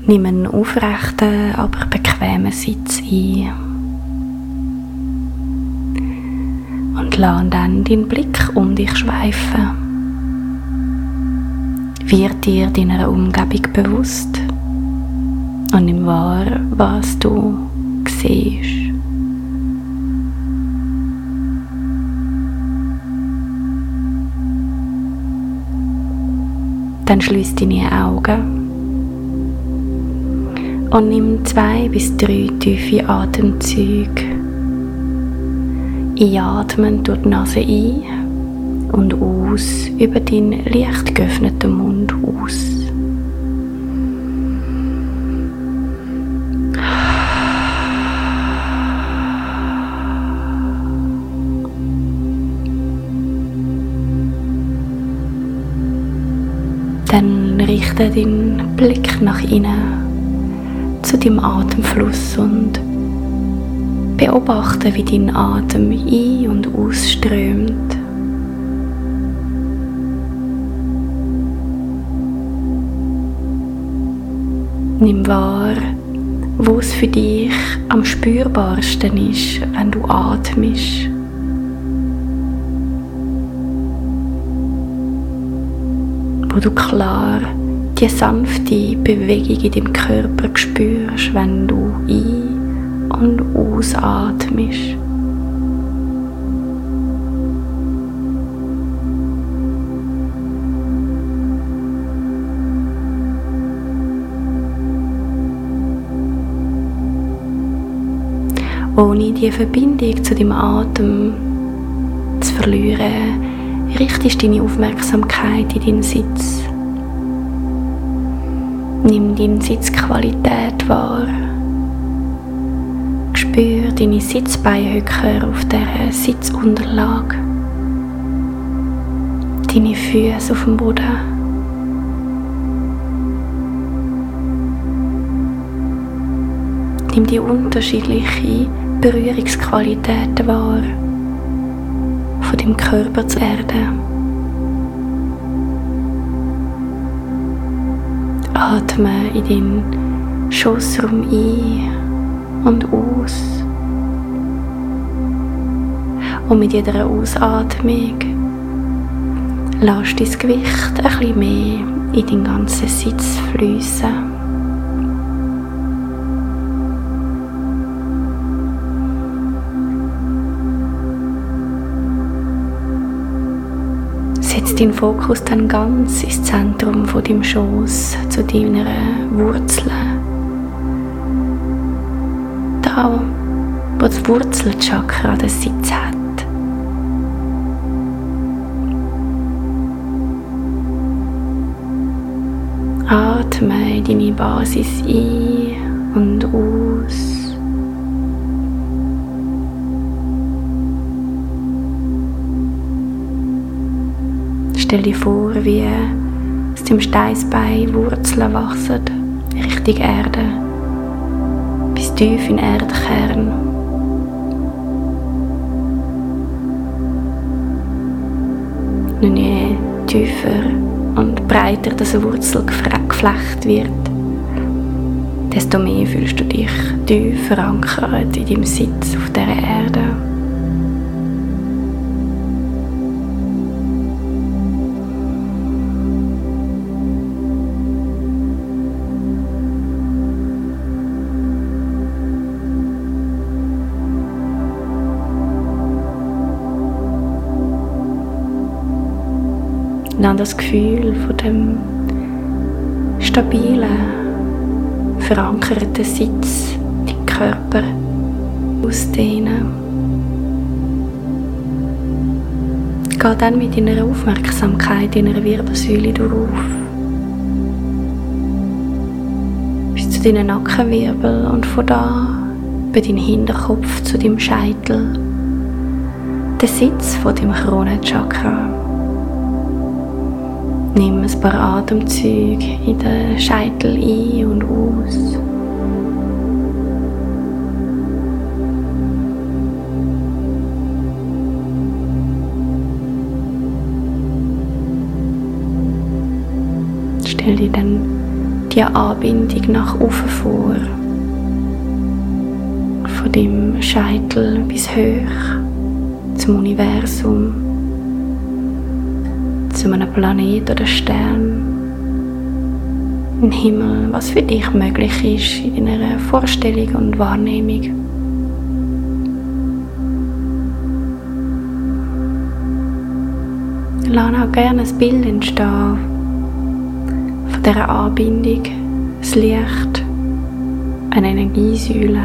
Nimm einen aufrechten, aber bequemen Sitz ein. Und lass dann deinen Blick um dich schweifen. Wird dir deiner Umgebung bewusst und nimm wahr, was du siehst. Dann schließ deine Augen und nimm 2 bis 3 tiefe Atemzüge. Einatmen durch die Nase ein und aus über deinen leicht geöffneten Mund aus. Dann richte deinen Blick nach innen zu deinem Atemfluss und beobachte, wie dein Atem ein- und ausströmt. Nimm wahr, wo es für dich am spürbarsten ist, wenn du atmest. Wo du klar die sanfte Bewegung in deinem Körper spürst, wenn du ein- und ausatmest. Ohne die Verbindung zu deinem Atem zu verlieren, richtest deine Aufmerksamkeit in deinen Sitz. Nimm deine Sitzqualität wahr. Spür deine Sitzbeinhöcker auf dieser Sitzunterlage. Deine Füße auf dem Boden. Nimm die unterschiedlichen Berührungsqualitäten wahr, von deinem Körper zur Erde. Atme in deinen Schossraum ein und aus. Und mit jeder Ausatmung lass dein Gewicht ein bisschen mehr in deinen ganzen Sitz fließen. Setz deinen Fokus dann ganz ins Zentrum von deinem Schoss, zu deiner Wurzeln. Da, wo das Wurzelchakra den Sitz hat. Atme in deine Basis ein und aus. Stell dir vor, wie aus dem Steißbein Wurzeln wachsen, Richtung Erde, bis tief in den Erdkern. Und je tiefer und breiter das Wurzelgeflecht wird, desto mehr fühlst du dich tief verankert in deinem Sitz auf dieser Erde. Dann das Gefühl von dem stabilen, verankerten Sitz, den Körper ausdehnen. Geh dann mit deiner Aufmerksamkeit in deiner Wirbelsäule durch, bis zu deinen Nackenwirbel und von da über deinen Hinterkopf zu deinem Scheitel, der Sitz von deinem Kronenchakra. Nimm ein paar Atemzüge in den Scheitel ein und aus. Stell dir dann die Anbindung nach oben vor. Von deinem Scheitel bis hoch zum Universum, zu einem Planet oder Stern, im Himmel, was für dich möglich ist in deiner Vorstellung und Wahrnehmung. Lass auch gerne ein Bild entstehen von dieser Anbindung, das Licht, eine Energiesäule.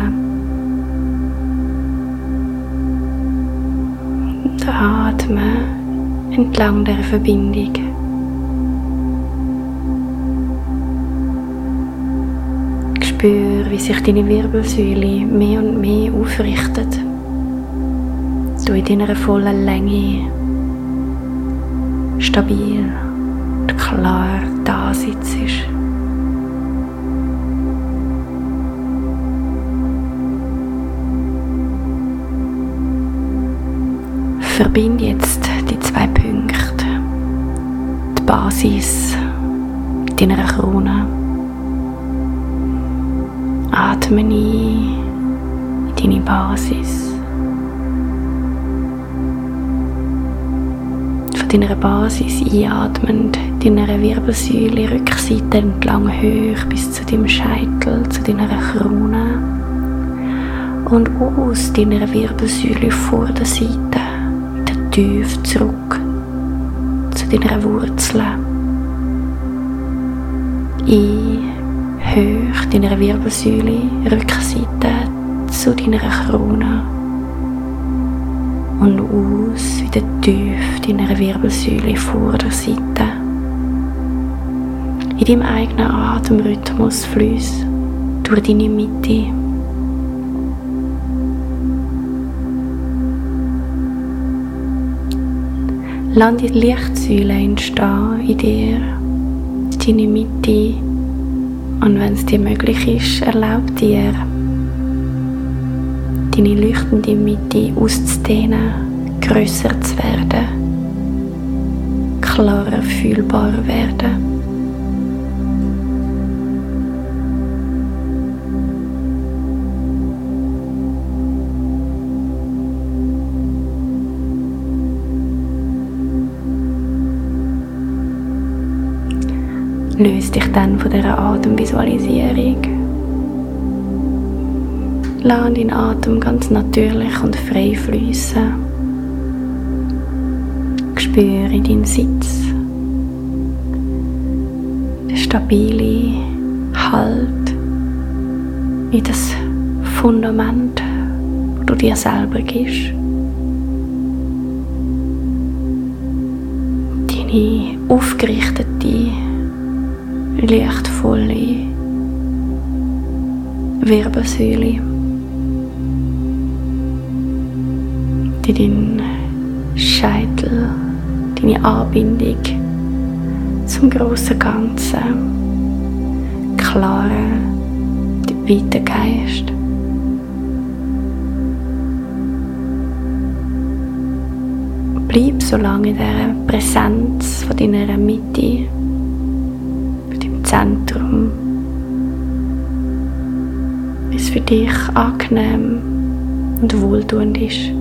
Und atme entlang der Verbindung. Spür, wie sich deine Wirbelsäule mehr und mehr aufrichtet. Du in deiner vollen Länge stabil und klar da sitzt. Verbinde jetzt die 2 Punkte, die Basis deiner Krone. Atme ein in deine Basis. Von deiner Basis einatmend, deiner Wirbelsäule, Rückseite entlang hoch bis zu deinem Scheitel, zu deiner Krone. Und aus deiner Wirbelsäule vor der Seite wieder tief zurück zu deiner Wurzeln. Hoch deiner Wirbelsäule, Rückseite zu deiner Krone. Und aus wieder tief deiner Wirbelsäule vor der Seite. In deinem eigenen Atemrhythmus fließ durch deine Mitte. Lass die Lichtsäule entstehen in dir, deine Mitte. Und wenn es dir möglich ist, erlaub dir, deine leuchtende Mitte auszudehnen, grösser zu werden, klarer fühlbar werden. Löse dich dann von dieser Atemvisualisierung. Lass deinen Atem ganz natürlich und frei fließen. Spüre deinen Sitz, den stabilen Halt in das Fundament, das du dir selber gibst. Deine aufgerichtete, lichtvolle Wirbelsäule, die deinen Scheitel, deine Anbindung zum grossen Ganzen, klaren, weiten Geist. Bleib so lange in dieser Präsenz von deiner Mitte, Zentrum, bis es für dich angenehm und wohltuend ist.